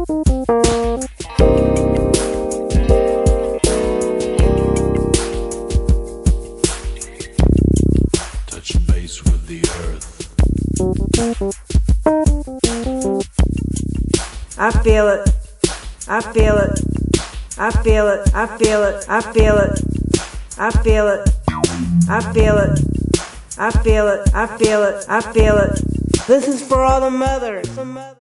Touch base with the earth. I feel it. I feel it. I feel it. I feel it. I feel it. I feel it. I feel it. I feel it. I feel it. I feel it. This is for all the mothers.